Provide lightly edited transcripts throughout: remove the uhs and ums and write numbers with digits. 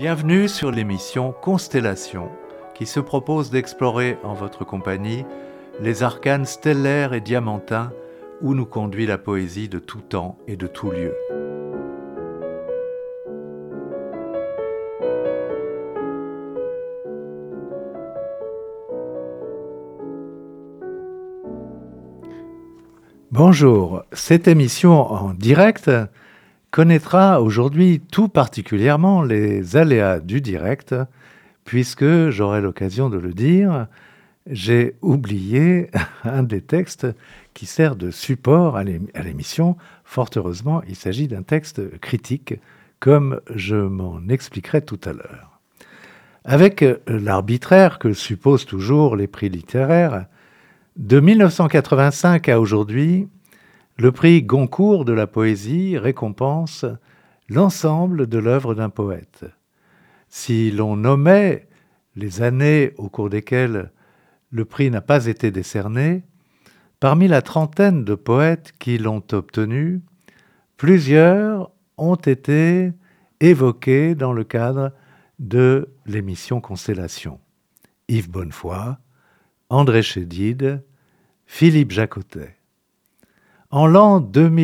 Bienvenue sur l'émission Constellation, qui se propose d'explorer en votre compagnie les arcanes stellaires et diamantins où nous conduit la poésie de tout temps et de tout lieu. Bonjour, cette émission en direct connaîtra aujourd'hui tout particulièrement les aléas du direct, puisque, j'aurai l'occasion de le dire, j'ai oublié un des textes qui sert de support à l'émission. Fort heureusement, il s'agit d'un texte critique, comme je m'en expliquerai tout à l'heure. Avec l'arbitraire que supposent toujours les prix littéraires, de 1985 à aujourd'hui, le prix Goncourt de la poésie récompense l'ensemble de l'œuvre d'un poète. Si l'on nommait les années au cours desquelles le prix n'a pas été décerné, parmi la trentaine de poètes qui l'ont obtenu, plusieurs ont été évoqués dans le cadre de l'émission Constellation. Yves Bonnefoy, André Chédid, Philippe Jacotet. En l'an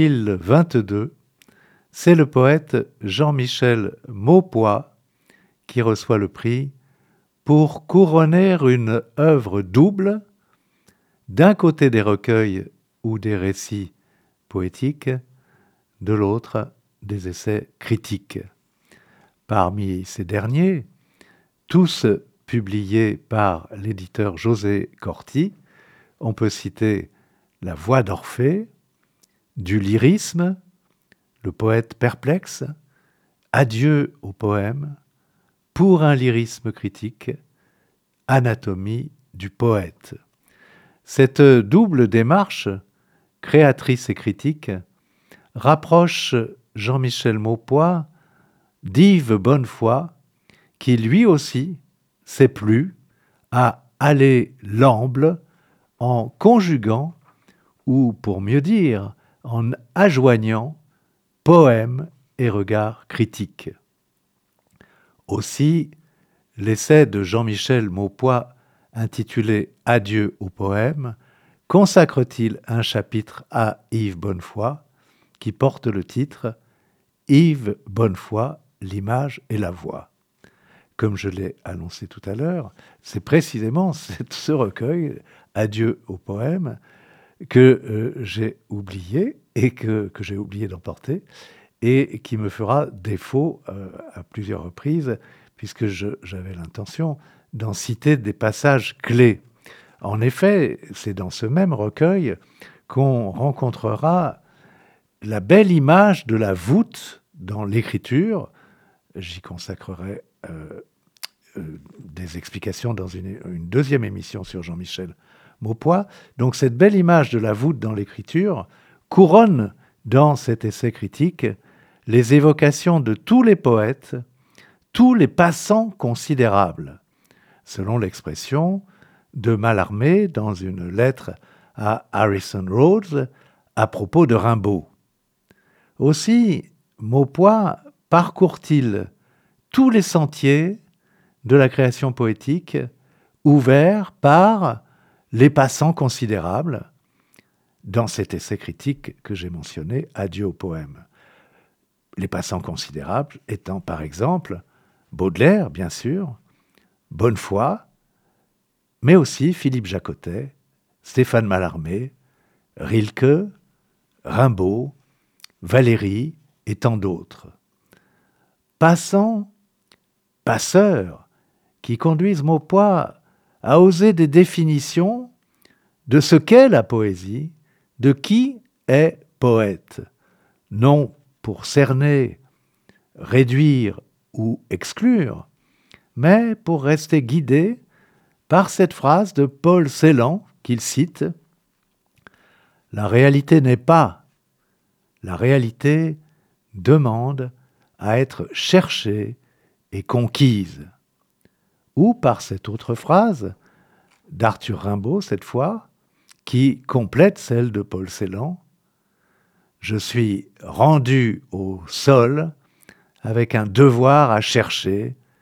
2022, c'est le poète Jean-Michel Maupoy qui reçoit le prix pour couronner une œuvre double, d'un côté des recueils ou des récits poétiques, de l'autre des essais critiques. Parmi ces derniers, tous publiés par l'éditeur José Corti, on peut citer La Voix d'Orphée, Du lyrisme, Le poète perplexe, Adieu au poème, Pour un lyrisme critique, Anatomie du poète. Cette double démarche, créatrice et critique, rapproche Jean-Michel Maupoy d'Yves Bonnefoy, qui lui aussi s'est plu à aller l'amble en conjuguant, ou pour mieux dire, en adjoignant poème et regard critique. Aussi, l'essai de Jean-Michel Maupoy intitulé « Adieu au poème » consacre-t-il un chapitre à Yves Bonnefoy qui porte le titre « Yves Bonnefoy, l'image et la voix ». Comme je l'ai annoncé tout à l'heure, c'est précisément ce recueil « Adieu au poème » que j'ai oublié et que j'ai oublié d'emporter et qui me fera défaut à plusieurs reprises puisque j'avais l'intention d'en citer des passages clés. En effet, c'est dans ce même recueil qu'on rencontrera la belle image de la voûte dans l'écriture. J'y consacrerai des explications dans une deuxième émission sur Jean-Michel Maupoy. Donc cette belle image de la voûte dans l'écriture couronne dans cet essai critique les évocations de tous les poètes, tous les passants considérables, selon l'expression de Mallarmé dans une lettre à Harrison Rhodes à propos de Rimbaud. Aussi, Maupoy parcourt-il tous les sentiers de la création poétique ouverts par les passants considérables dans cet essai critique que j'ai mentionné, Adieu au poème. Les passants considérables étant par exemple Baudelaire, bien sûr, Bonnefoy, mais aussi Philippe Jacotet, Stéphane Mallarmé, Rilke, Rimbaud, Valéry et tant d'autres. Passants, passeurs, qui conduisent Maupoy à oser des définitions de ce qu'est la poésie, de qui est poète, non pour cerner, réduire ou exclure, mais pour rester guidé par cette phrase de Paul Celan qu'il cite « La réalité n'est pas, la réalité demande à être cherchée et conquise ». Ou par cette autre phrase d'Arthur Rimbaud, cette fois, qui complète celle de Paul Celan. Je suis rendu au sol avec un devoir à chercher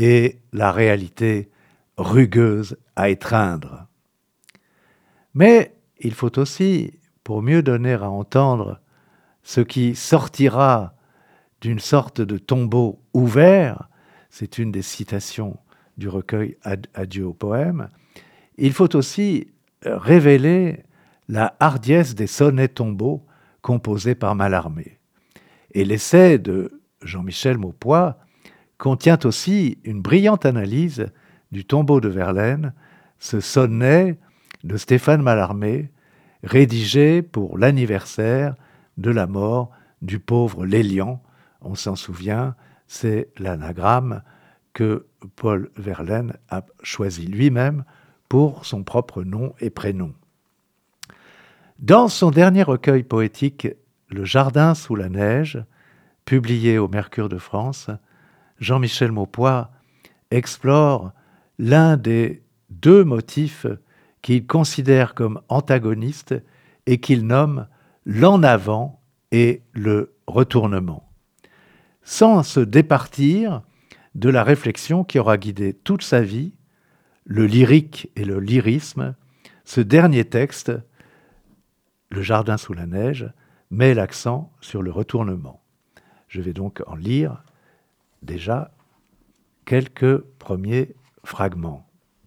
et la réalité rugueuse à étreindre. Mais il faut aussi, pour mieux donner à entendre ce qui sortira d'une sorte de tombeau ouvert, c'est une des citations du recueil Adieu au poème, il faut aussi révéler la hardiesse des sonnets tombeaux composés par Mallarmé. Et l'essai de Jean-Michel Maupoy contient aussi une brillante analyse du tombeau de Verlaine, ce sonnet de Stéphane Mallarmé, rédigé pour l'anniversaire de la mort du pauvre Lélian. On s'en souvient, c'est l'anagramme que Paul Verlaine a choisi lui-même pour son propre nom et prénom. Dans son dernier recueil poétique, Le Jardin sous la neige, publié au Mercure de France, Jean-Michel Maupoy explore l'un des deux motifs qu'il considère comme antagonistes et qu'il nomme l'en avant et le retournement. Sans se départir de la réflexion qui aura guidé toute sa vie, le lyrique et le lyrisme, ce dernier texte, Le Jardin sous la neige, met l'accent sur le retournement. Je vais donc en lire déjà quelques premiers fragments.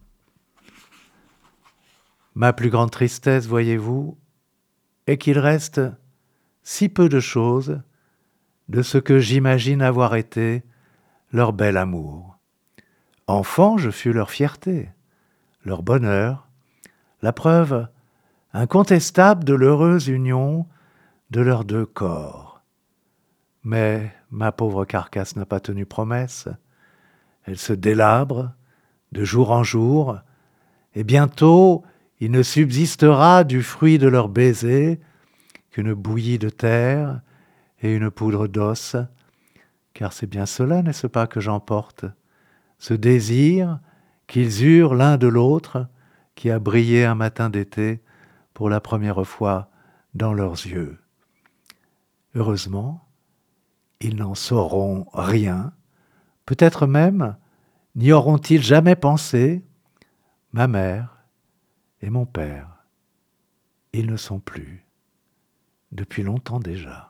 Ma plus grande tristesse, voyez-vous, est qu'il reste si peu de choses de ce que j'imagine avoir été leur bel amour. Enfant, je fus leur fierté, leur bonheur, la preuve incontestable de l'heureuse union de leurs deux corps. Mais ma pauvre carcasse n'a pas tenu promesse. Elle se délabre de jour en jour, et bientôt il ne subsistera du fruit de leur baiser qu'une bouillie de terre et une poudre d'os, car c'est bien cela, n'est-ce pas, que j'emporte, ce désir qu'ils eurent l'un de l'autre, qui a brillé un matin d'été pour la première fois dans leurs yeux. Heureusement, ils n'en sauront rien, peut-être même n'y auront-ils jamais pensé. Ma mère et mon père, ils ne sont plus, depuis longtemps déjà.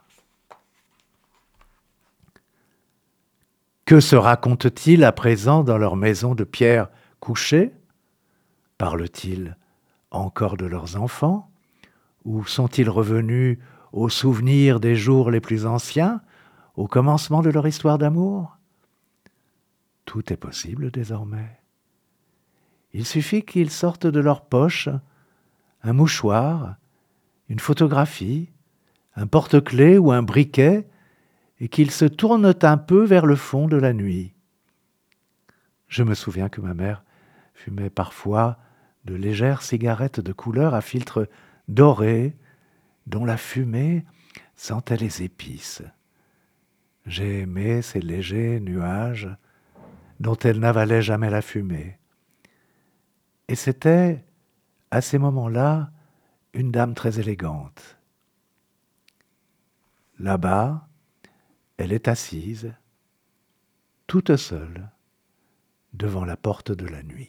Que se racontent-ils à présent dans leur maison de pierre couchée? Parlent-ils encore de leurs enfants? Ou sont-ils revenus aux souvenirs des jours les plus anciens, au commencement de leur histoire d'amour? Tout est possible désormais. Il suffit qu'ils sortent de leur poche un mouchoir, une photographie, un porte-clés ou un briquet, et qu'ils se tournent un peu vers le fond de la nuit. Je me souviens que ma mère fumait parfois de légères cigarettes de couleur à filtre doré, dont la fumée sentait les épices. J'ai aimé ces légers nuages dont elle n'avalait jamais la fumée. Et c'était, à ces moments-là, une dame très élégante. Là-bas, elle est assise, toute seule, devant la porte de la nuit.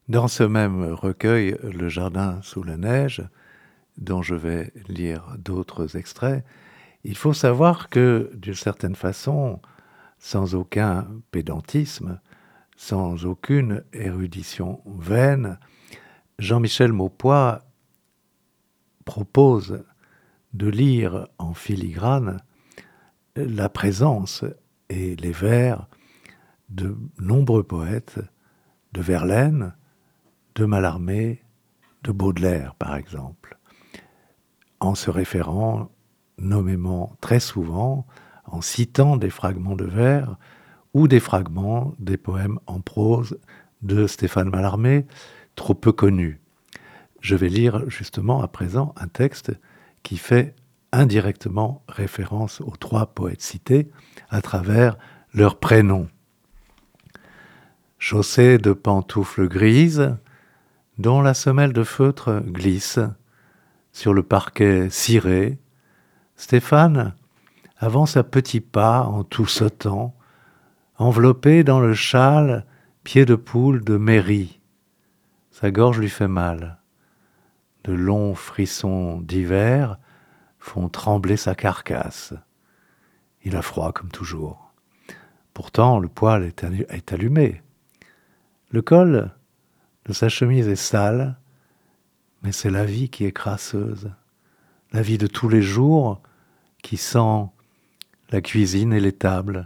Dans ce même recueil, Le jardin sous la neige, dont je vais lire d'autres extraits, il faut savoir que, d'une certaine façon, sans aucun pédantisme, sans aucune érudition vaine, Jean-Michel Maupoy propose de lire en filigrane la présence et les vers de nombreux poètes, de Verlaine, de Mallarmé, de Baudelaire par exemple, en se référant nommément très souvent, en citant des fragments de vers ou des fragments des poèmes en prose de Stéphane Mallarmé, trop peu connus. Je vais lire justement à présent un texte qui fait indirectement référence aux trois poètes cités à travers leurs prénoms. Chaussée de pantoufles grises, dont la semelle de feutre glisse sur le parquet ciré, Stéphane avance à petits pas en tout sautant, enveloppé dans le châle pied de poule de mairie. Sa gorge lui fait mal. De longs frissons d'hiver font trembler sa carcasse. Il a froid comme toujours. Pourtant, le poêle est allumé. Le col de sa chemise est sale, mais c'est la vie qui est crasseuse. La vie de tous les jours qui sent la cuisine et les tables.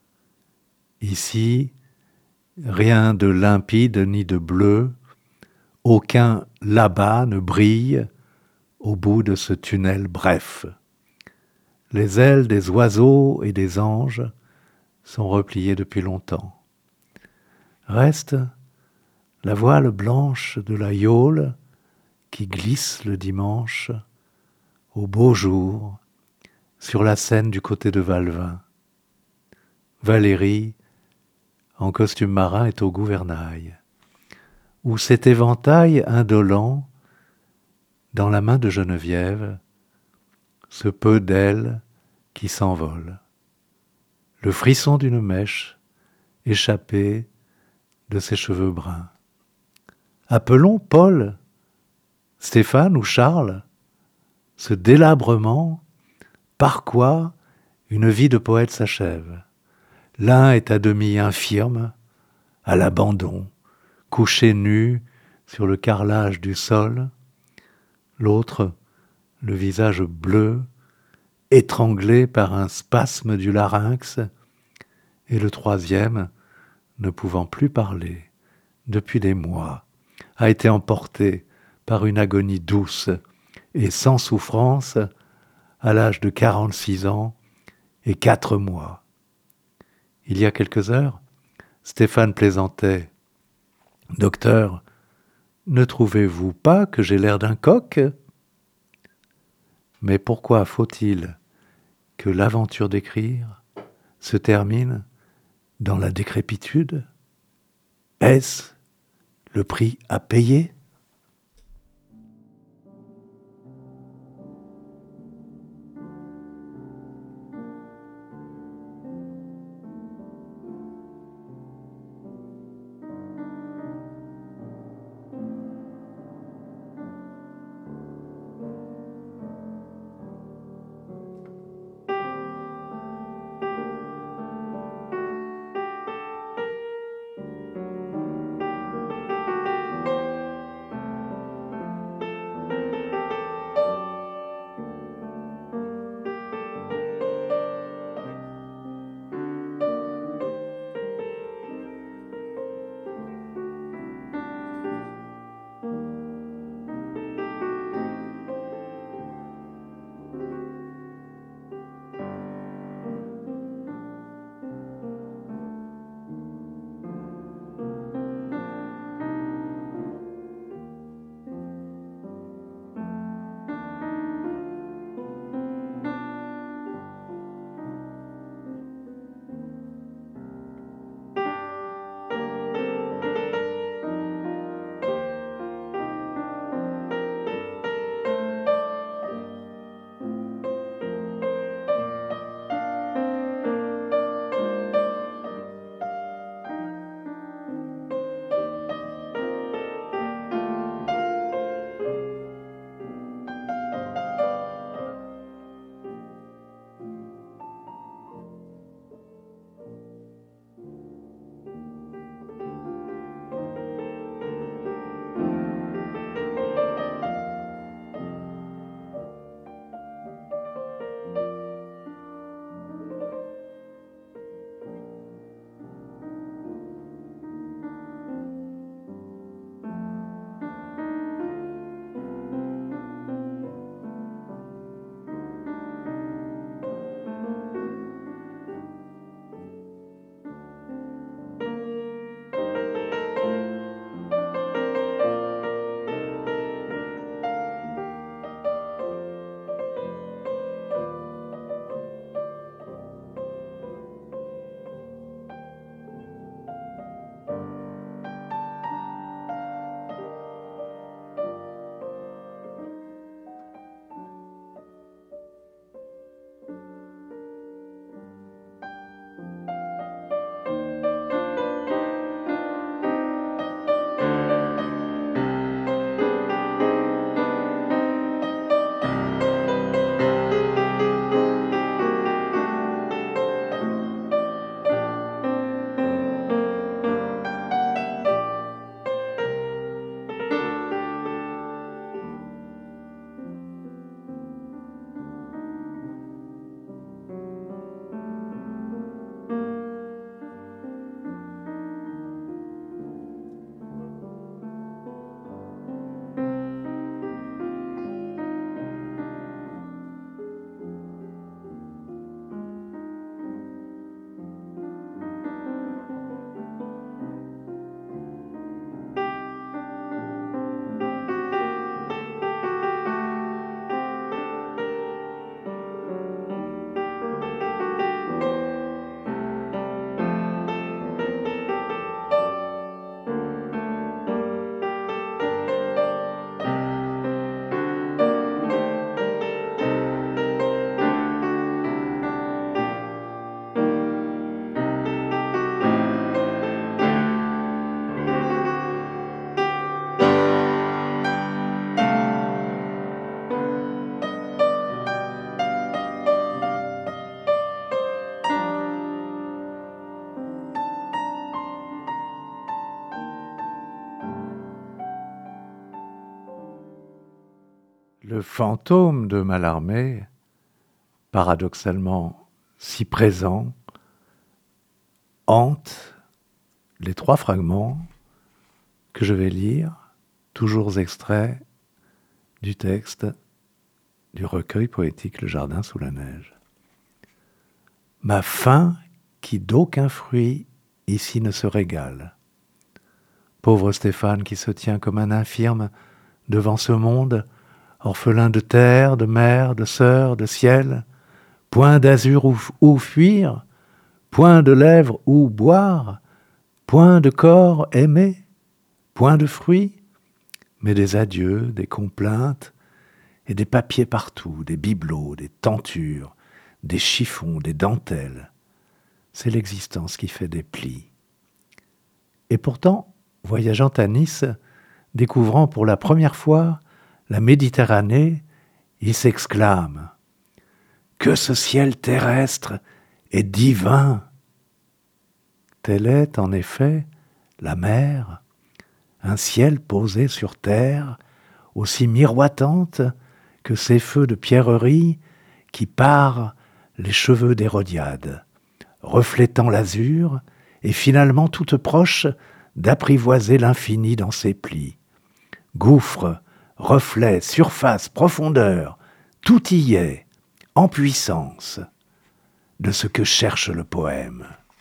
Ici, rien de limpide ni de bleu, aucun là-bas ne brille au bout de ce tunnel bref. Les ailes des oiseaux et des anges sont repliées depuis longtemps. Reste la voile blanche de la yole qui glisse le dimanche au beau jour sur la Seine du côté de Valvin. Valérie, en costume marin, est au gouvernail, où cet éventail indolent, dans la main de Geneviève, ce peu d'ailes qui s'envolent, le frisson d'une mèche échappée de ses cheveux bruns. Appelons Paul, Stéphane ou Charles, ce délabrement par quoi une vie de poète s'achève. L'un est à demi infirme, à l'abandon, couché nu sur le carrelage du sol, l'autre, le visage bleu, étranglé par un spasme du larynx, et le troisième, ne pouvant plus parler depuis des mois, a été emporté par une agonie douce et sans souffrance à l'âge de 46 ans et 4 mois. Il y a quelques heures, Stéphane plaisantait. « Docteur, ne trouvez-vous pas que j'ai l'air d'un coq ?» Mais pourquoi faut-il que l'aventure d'écrire se termine dans la décrépitude ? Est-ce le prix à payer ? Le fantôme de Mallarmé, paradoxalement si présent, hante les 3 fragments que je vais lire, toujours extraits du texte du recueil poétique Le Jardin sous la neige. Ma faim qui d'aucun fruit ici ne se régale. Pauvre Stéphane qui se tient comme un infirme devant ce monde, orphelin de terre, de mer, de sœur, de ciel, point d'azur où fuir, point de lèvres où boire, point de corps aimé, point de fruits, mais des adieux, des complaintes, et des papiers partout, des bibelots, des tentures, des chiffons, des dentelles. C'est l'existence qui fait des plis. Et pourtant, voyageant à Nice, découvrant pour la première fois la Méditerranée, il s'exclame « Que ce ciel terrestre est divin !» Telle est en effet la mer, un ciel posé sur terre, aussi miroitante que ces feux de pierrerie qui parent les cheveux d'Hérodiade, reflétant l'azur et finalement toute proche d'apprivoiser l'infini dans ses plis. Gouffre, reflet, surface, profondeur, tout y est, en puissance, de ce que cherche le poème.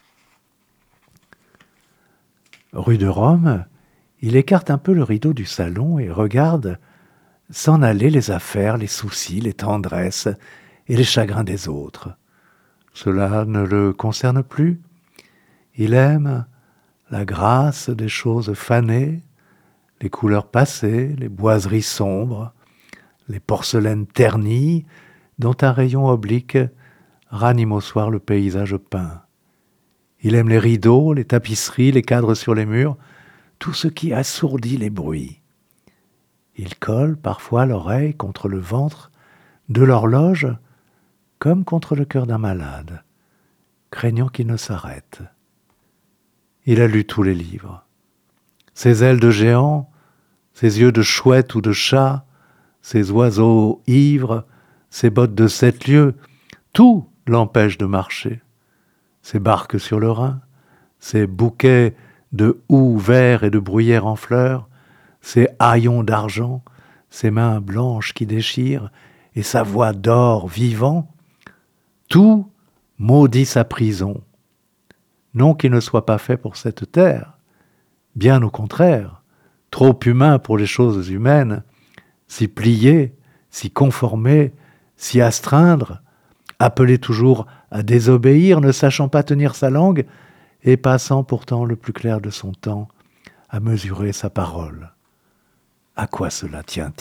Rue de Rome, il écarte un peu le rideau du salon et regarde s'en aller les affaires, les soucis, les tendresses et les chagrins des autres. Cela ne le concerne plus. Il aime la grâce des choses fanées, les couleurs passées, les boiseries sombres, les porcelaines ternies, dont un rayon oblique ranime au soir le paysage peint. Il aime les rideaux, les tapisseries, les cadres sur les murs, tout ce qui assourdit les bruits. Il colle parfois l'oreille contre le ventre de l'horloge comme contre le cœur d'un malade, craignant qu'il ne s'arrête. Il a lu tous les livres. Ses ailes de géant, ses yeux de chouette ou de chat, ses oiseaux ivres, ses bottes de 7 lieues, tout l'empêche de marcher. Ses barques sur le Rhin, ses bouquets de houx verts et de bruyères en fleurs, ses haillons d'argent, ses mains blanches qui déchirent, et sa voix d'or vivant, tout maudit sa prison. Non qu'il ne soit pas fait pour cette terre, bien au contraire, trop humain pour les choses humaines, s'y plier, s'y conformer, s'y astreindre, appelé toujours à désobéir, ne sachant pas tenir sa langue, et passant pourtant le plus clair de son temps à mesurer sa parole. À quoi cela tient-il ?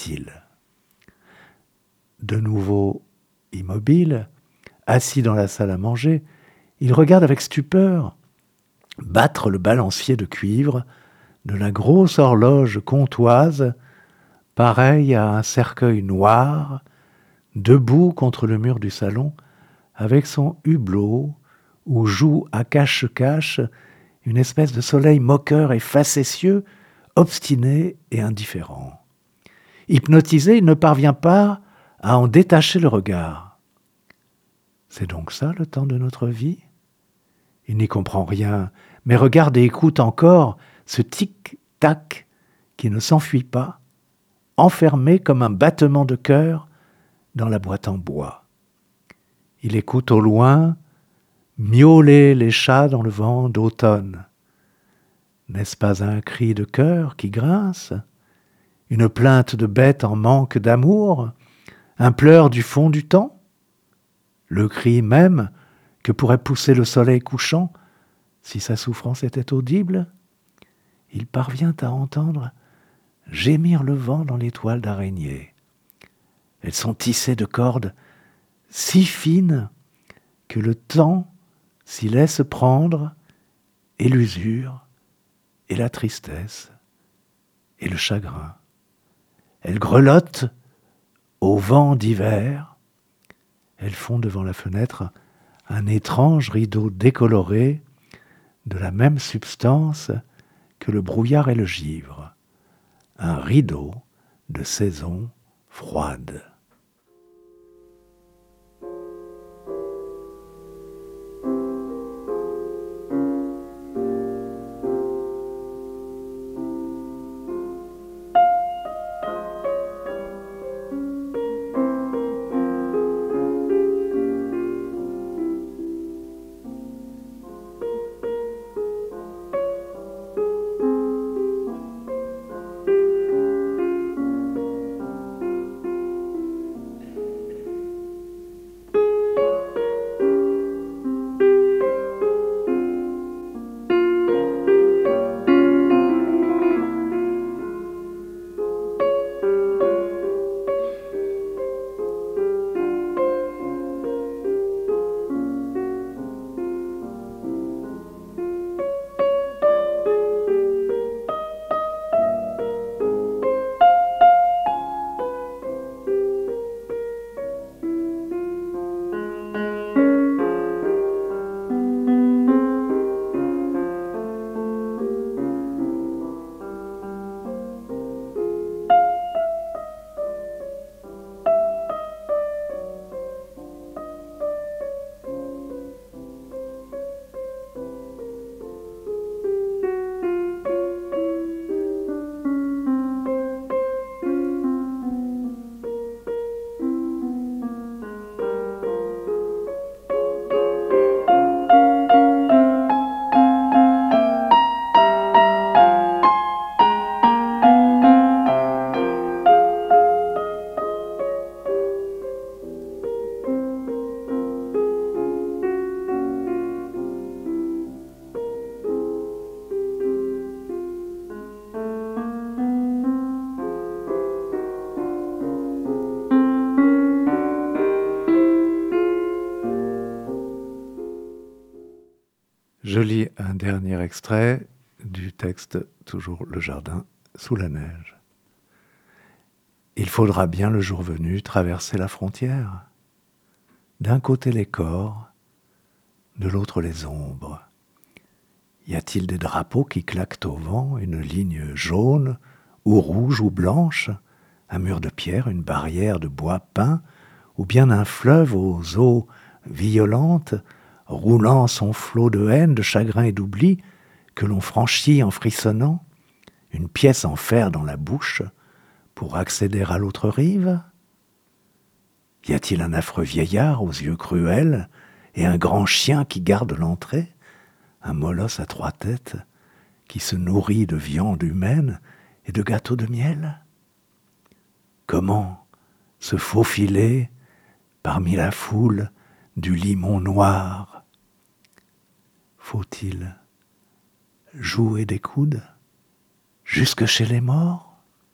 De nouveau immobile, assis dans la salle à manger, il regarde avec stupeur battre le balancier de cuivre de la grosse horloge comtoise, pareille à un cercueil noir, debout contre le mur du salon, avec son hublot, où joue à cache-cache une espèce de soleil moqueur et facétieux, obstiné et indifférent. Hypnotisé, il ne parvient pas à en détacher le regard. C'est donc ça le temps de notre vie ? Il n'y comprend rien, mais regarde et écoute encore ce tic-tac qui ne s'enfuit pas, enfermé comme un battement de cœur dans la boîte en bois. Il écoute au loin miauler les chats dans le vent d'automne. N'est-ce pas un cri de cœur qui grince ? Une plainte de bête en manque d'amour ? Un pleur du fond du temps ? Le cri même que pourrait pousser le soleil couchant si sa souffrance était audible ? Il parvient à entendre gémir le vent dans les toiles d'araignée. Elles sont tissées de cordes si fines que le temps s'y laisse prendre, et l'usure, et la tristesse, et le chagrin. Elles grelottent au vent d'hiver. Elles font devant la fenêtre un étrange rideau décoloré de la même substance que le brouillard et le givre. Un rideau de saison froide. Je lis un dernier extrait du texte, toujours Le jardin sous la neige. Il faudra bien le jour venu traverser la frontière. D'un côté les corps, de l'autre les ombres. Y a-t-il des drapeaux qui claquent au vent, une ligne jaune ou rouge ou blanche, un mur de pierre, une barrière de bois peint, ou bien un fleuve aux eaux violentes, roulant son flot de haine, de chagrin et d'oubli, que l'on franchit en frissonnant, une pièce en fer dans la bouche, pour accéder à l'autre rive? Y a-t-il un affreux vieillard aux yeux cruels, et un grand chien qui garde l'entrée, un molosse à 3 têtes, qui se nourrit de viande humaine et de gâteaux de miel? Comment se faufiler parmi la foule du limon noir? Faut-il jouer des coudes jusque chez les morts?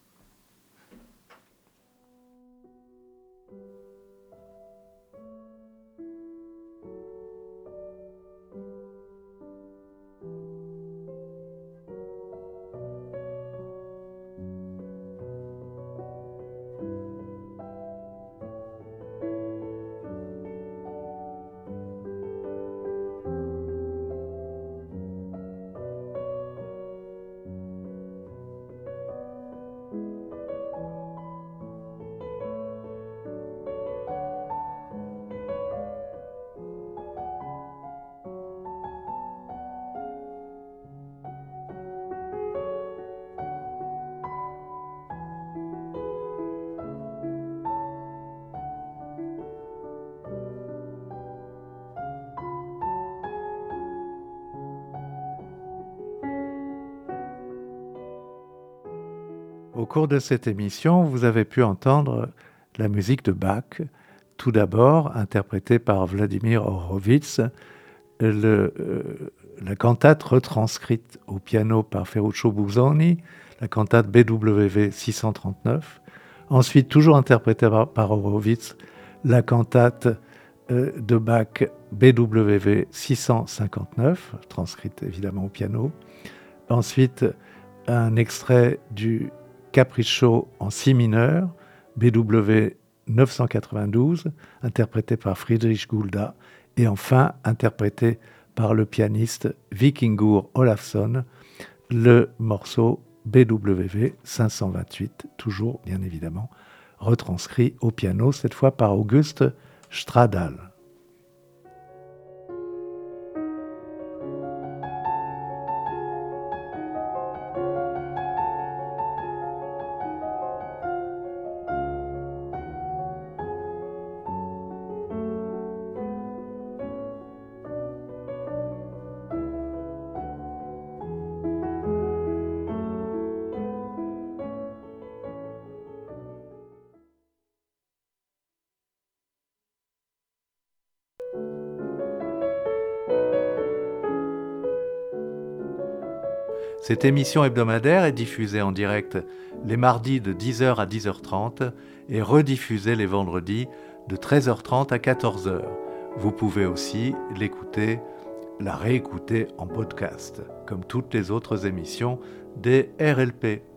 Au cours de cette émission, vous avez pu entendre la musique de Bach, tout d'abord interprétée par Vladimir Horowitz, la cantate retranscrite au piano par Ferruccio Busoni, la cantate BWV 639, ensuite toujours interprétée par Horowitz, la cantate de Bach BWV 659, transcrite évidemment au piano, ensuite un extrait du Capriccio en si mineur, BW 992, interprété par Friedrich Gulda, et enfin interprété par le pianiste Vikingur Olafsson, le morceau BWV 528, toujours bien évidemment retranscrit au piano, cette fois par Auguste Stradal. Cette émission hebdomadaire est diffusée en direct les mardis de 10h à 10h30 et rediffusée les vendredis de 13h30 à 14h. Vous pouvez aussi la réécouter en podcast, comme toutes les autres émissions des RLP.